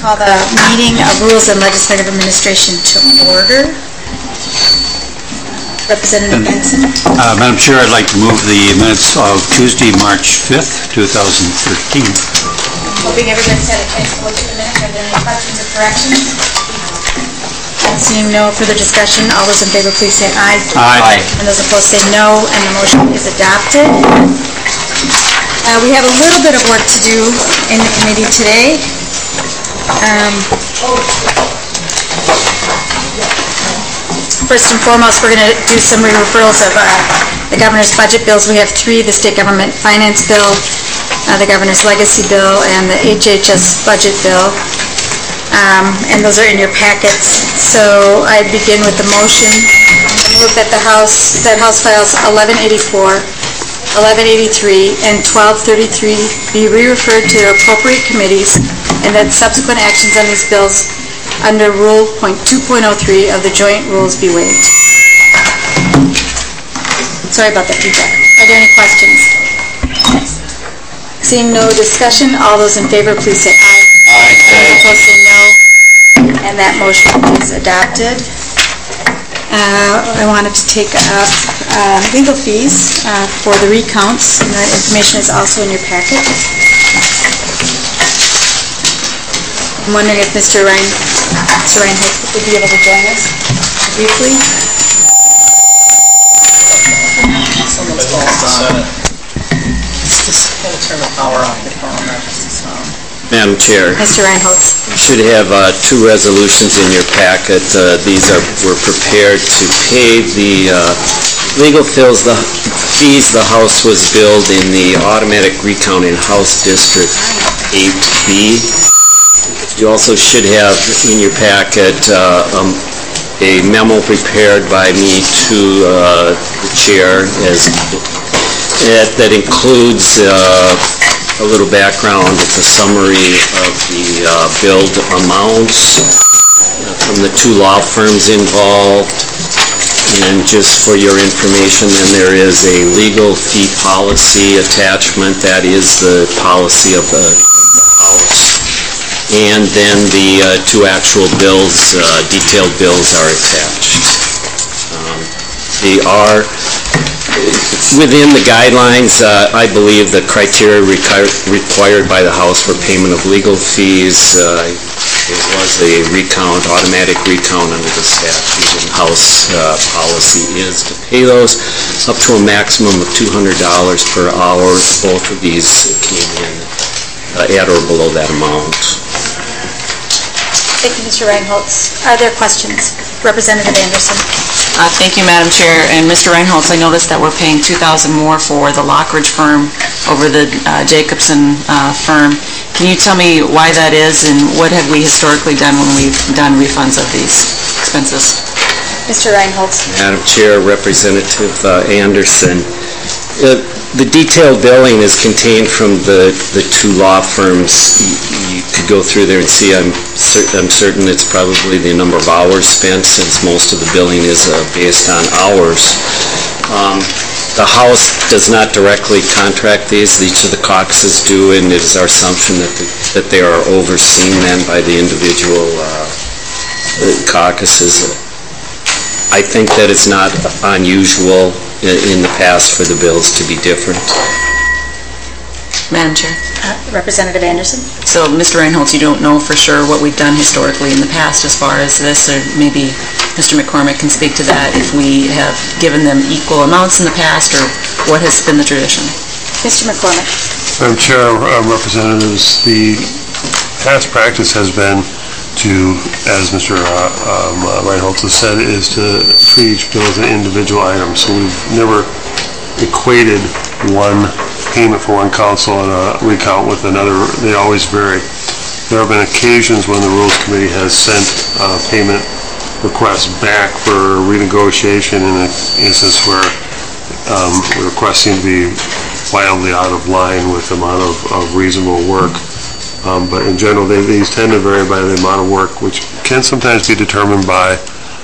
call the meeting of Rules and Legislative Administration to order. Representative Benson. Madam Chair, I'd like to move the minutes of Tuesday, March 5th, 2013. Hoping everybody's had a chance to look at the minutes. Are there any questions or corrections? Seeing no further discussion, all those in favor please say aye. Aye. And those opposed say no, and the motion is adopted. We have a little bit of work to do in the committee today. First and foremost, we're going to do some referrals of the governor's budget bills. We have three: the state government finance bill, the governor's legacy bill, and the HHS budget bill. And those are in your packets. So I begin with the motion. I move that House Files 1184, 1183, and 1233 be re-referred to their appropriate committees, and that subsequent actions on these bills under Rule .2.03 of the Joint Rules be waived. Sorry about that feedback. Are there any questions? Seeing no discussion, all those in favor please say aye. Aye. Those opposed say no, and that motion is adopted. I wanted to take up legal fees for the recounts, and that information is also in your packet. I'm wondering if Mr. Reinhold would be able to join us briefly. Madam Chair, Mr. Reinhold, you should have two resolutions in your packet. These were prepared to pay the legal fees the House was billed in the automatic recount in House District 8B. You also should have in your packet a memo prepared by me to the chair that includes a little background. It's a summary of the billed amounts from the two law firms involved. And just for your information, then there is a legal fee policy attachment. That is the policy of the House. And then the two actual bills, detailed bills, are attached. They are within the guidelines. I believe the criteria required by the House for payment of legal fees, it was a recount, automatic recount under the statute, and House policy is to pay those up to a maximum of $200 per hour. Both of these came in at or below that amount. thank you, Mr. Reinhold. Are there questions? Representative Anderson. Thank you, Madam Chair. And Mr. Reinhold, I noticed that we're paying $2,000 more for the Lockridge firm over the Jacobson firm. Can you tell me why that is, and what have we historically done when we've done refunds of these expenses? Mr. Reinhold. Madam Chair, Representative Anderson, the detailed billing is contained from the two law firms. You could go through there and see. I'm certain it's probably the number of hours spent, since most of the billing is based on hours. The House does not directly contract these. Each of the caucuses do, and it is our assumption that they are overseen then by the individual caucuses. I think that it's not unusual in the past for the bills to be different. Madam Chair. Representative Anderson. So, Mr. Reinhold, you don't know for sure what we've done historically in the past as far as this, or maybe Mr. McCormick can speak to that, if we have given them equal amounts in the past, or what has been the tradition? Mr. McCormick. Madam Chair, Representatives, the past practice has been to, as Mr. Reinhold has said, is to treat each bill as an individual item. So we've never equated one payment for one council and a recount with another. They always vary. There have been occasions when the Rules Committee has sent payment requests back for renegotiation in an instance where the requests seem to be wildly out of line with the amount of reasonable work. But in general, these tend to vary by the amount of work, which can sometimes be determined by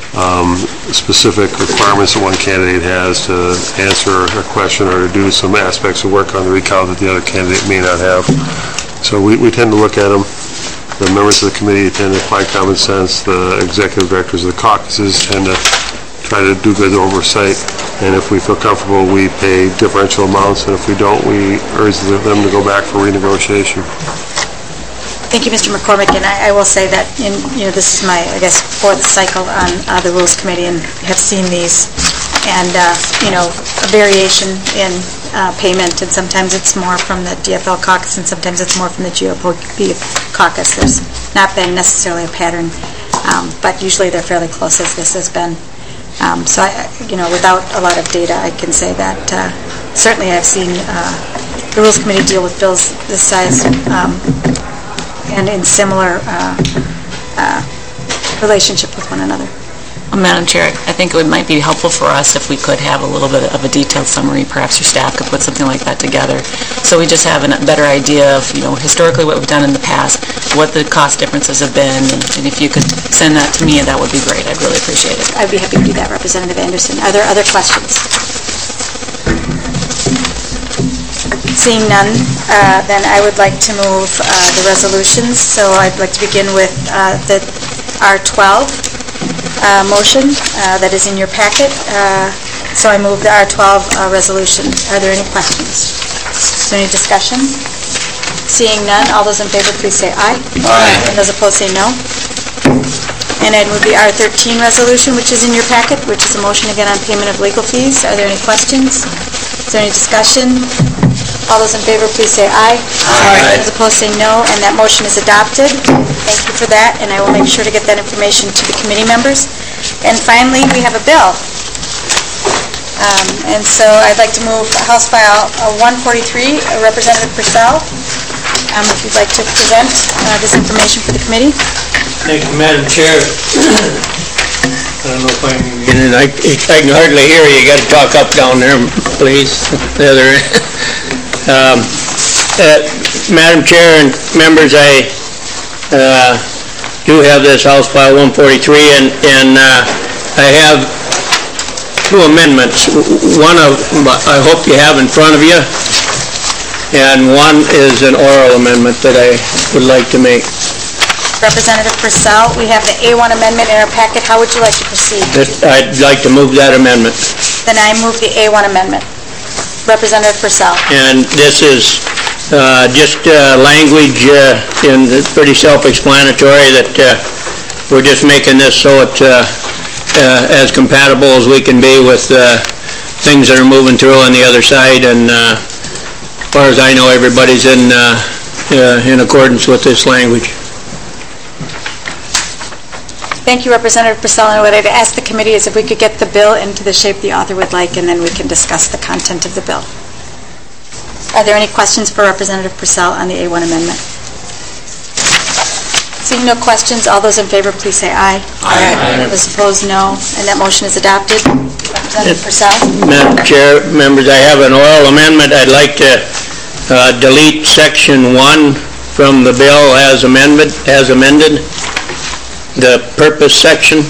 specific requirements that one candidate has to answer a question or to do some aspects of work on the recount that the other candidate may not have. So we tend to look at them The members of the committee tend to apply common sense. The executive directors of the caucuses tend to try to do good oversight, and if we feel comfortable, we pay differential amounts, and if we don't, we urge them to go back for renegotiation. Thank you, Mr. McCormick, and I will say that, this is my, I guess, fourth cycle on the Rules Committee, and have seen these, and, a variation in payment, and sometimes it's more from the DFL caucus, and sometimes it's more from the GOP caucus. There's not been necessarily a pattern, but usually they're fairly close, as this has been. So, without a lot of data, I can say that certainly I've seen the Rules Committee deal with bills this size and in similar relationship with one another. Madam Chair, I think it might be helpful for us if we could have a little bit of a detailed summary. Perhaps your staff could put something like that together, so we just have a better idea of, historically what we've done in the past, what the cost differences have been, and if you could send that to me, that would be great. I'd really appreciate it. I'd be happy to do that, Representative Anderson. Are there other questions? Seeing none, then I would like to move the resolutions. So I'd like to begin with the R12 motion that is in your packet. So I move the R12 resolution. Are there any questions? Is there any discussion? Seeing none, all those in favor, please say aye. Aye. And those opposed say no. And I'd move the R13 resolution, which is in your packet, which is a motion again on payment of legal fees. Are there any questions? Is there any discussion? All those in favor, please say aye. Aye. Those opposed say no, and that motion is adopted. Thank you for that, and I will make sure to get that information to the committee members. And finally, we have a bill. And so I'd like to move House File 143, Representative Purcell, if you'd like to present this information for the committee. Thank you, Madam Chair. I don't know if I can hardly hear you. You got to talk up down there, please. The other Madam Chair and members, I do have this House File 143, and I have two amendments. One I hope you have in front of you, and one is an oral amendment that I would like to make. Representative Purcell, we have the A1 amendment in our packet. How would you like to proceed? I'd like to move that amendment. Then I move the A1 amendment. Representative Purcell. And this is just language, and it's pretty self-explanatory that we're just making this so it's as compatible as we can be with things that are moving through on the other side. And as far as I know, everybody's in accordance with this language. Thank you, Representative Purcell. And what I'd ask the committee is if we could get the bill into the shape the author would like, and then we can discuss the content of the bill. Are there any questions for Representative Purcell on the A1 amendment? Seeing no questions, all those in favor, please say aye. Aye. Those opposed, no. And that motion is adopted. Representative Purcell. Madam Chair, members, I have an oral amendment. I'd like to delete Section 1 from the bill as amended. The purpose section.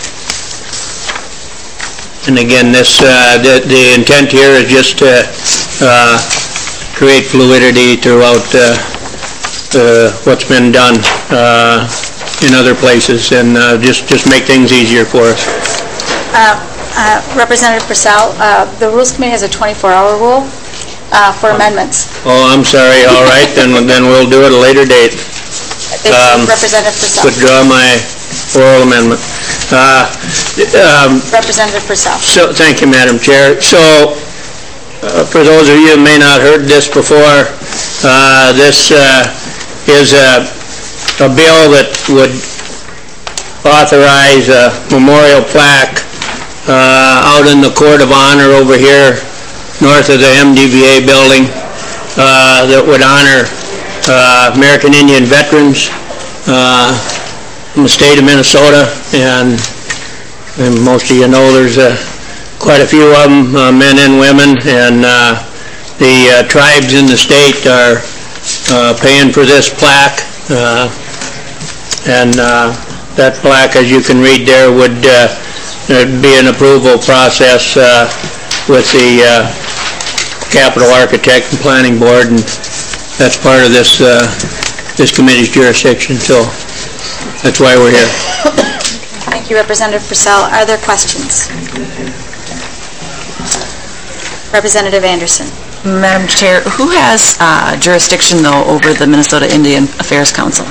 And again, this the intent here is just to create fluidity throughout what's been done in other places, and just make things easier for us. Representative Purcell, the Rules Committee has a 24-hour rule for amendments. Oh, I'm sorry. All right, then we'll do it at a later date. Representative Purcell. Withdraw my oral amendment. Representative Purcell. So, thank you, Madam Chair. So, for those of you who may not heard this before, this is a bill that would authorize a memorial plaque out in the Court of Honor over here, north of the MDVA building, that would honor American Indian veterans from the state of Minnesota, and most of you know there's quite a few of them, men and women, and the tribes in the state are paying for this plaque, and that plaque, as you can read there, would be an approval process with the Capitol Architect and Planning Board, and that's part of this this committee's jurisdiction, so that's why we're here. Thank you, Representative Purcell. Are there questions? Representative Anderson. Madam Chair, who has jurisdiction, though, over the Minnesota Indian Affairs Council?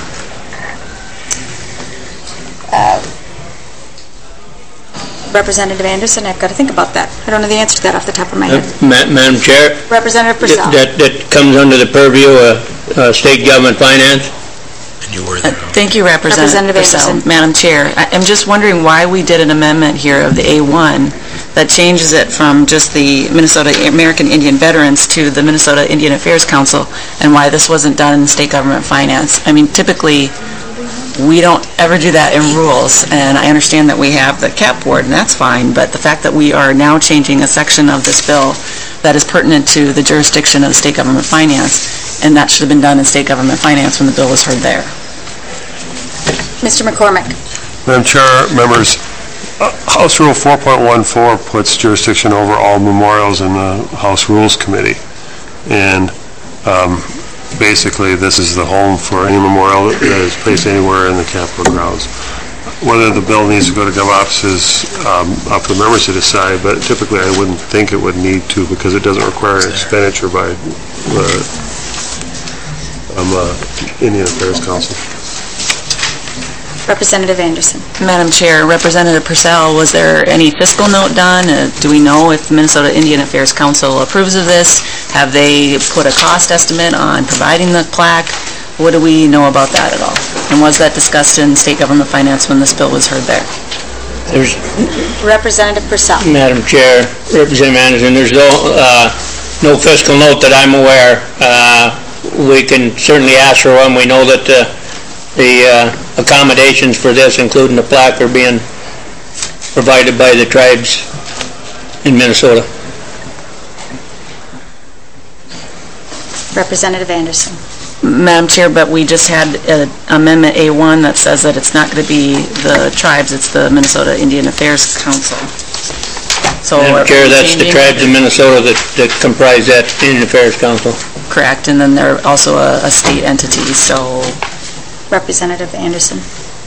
Representative Anderson, I've got to think about that. I don't know the answer to that off the top of my head. Madam Chair, Representative Purcell. that comes under the purview of state government finance. Thank you, Representative Purcell. Anderson. Madam Chair, I'm just wondering why we did an amendment here of the A1 that changes it from just the Minnesota American Indian Veterans to the Minnesota Indian Affairs Council, and why this wasn't done in state government finance. I mean, typically, we don't ever do that in rules, and I understand that we have the CAP board, and that's fine, but the fact that we are now changing a section of this bill that is pertinent to the jurisdiction of state government finance, and that should have been done in state government finance when the bill was heard there. Mr. McCormick. Madam Chair, members, House Rule 4.14 puts jurisdiction over all memorials in the House Rules Committee. And basically, this is the home for any memorial that is placed anywhere in the Capitol grounds. Whether the bill needs to go to Gov offices, up to the members to decide, but typically I wouldn't think it would need to, because it doesn't require an expenditure by the Indian Affairs Council. Representative Anderson. Madam Chair, Representative Purcell, was there any fiscal note done? Do we know if the Minnesota Indian Affairs Council approves of this? Have they put a cost estimate on providing the plaque? What do we know about that at all? And was that discussed in state government finance when this bill was heard there? There's, Representative Purcell. Madam Chair, Representative Anderson, there's no fiscal note that I'm aware. We can certainly ask for one. We know that the accommodations for this, including the plaque, are being provided by the tribes in Minnesota. Representative Anderson. Madam Chair, but we just had Amendment A1 that says that it's not going to be the tribes, it's the Minnesota Indian Affairs Council. So Madam Chair, that's the tribes in Minnesota that comprise that Indian Affairs Council. Correct, and then they're also a state entity, so... Representative Anderson.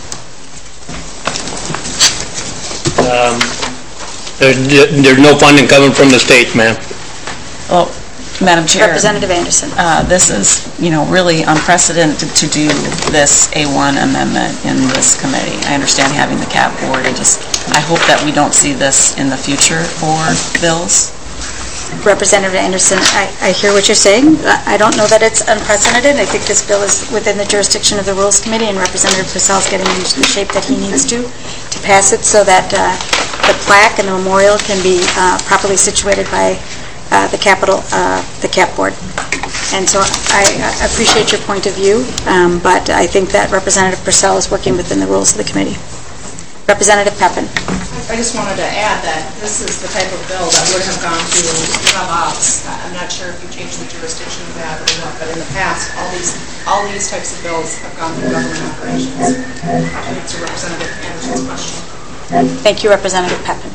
There's no funding coming from the state, ma'am. Well, Madam Chair... Representative Anderson. This is, really unprecedented to do this A1 amendment in this committee. I understand having the CAP board, I hope that we don't see this in the future for bills. Representative Anderson, I hear what you're saying. I don't know that it's unprecedented. I think this bill is within the jurisdiction of the Rules Committee, and Representative Purcell is getting into the shape that he needs to pass it so that the plaque and the memorial can be properly situated by the CAP board. And so I appreciate your point of view, but I think that Representative Purcell is working within the rules of the committee. Representative Pepin. I just wanted to add that this is the type of bill that would have gone to GovOps. I'm not sure if you changed the jurisdiction of that or not, but in the past, all these types of bills have gone through government operations. To Representative Anderson's question. Thank you, Representative Pepin.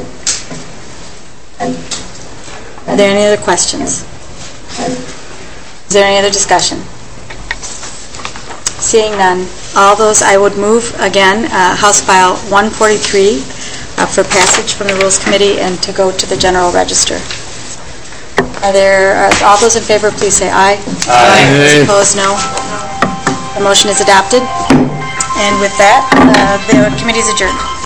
Are there any other questions? Is there any other discussion? Seeing none, all those, I would move again House File 143 for passage from the Rules Committee and to go to the General Register. Are all those in favor, please say aye. Aye. Those opposed, no. The motion is adopted. And with that, the committee is adjourned.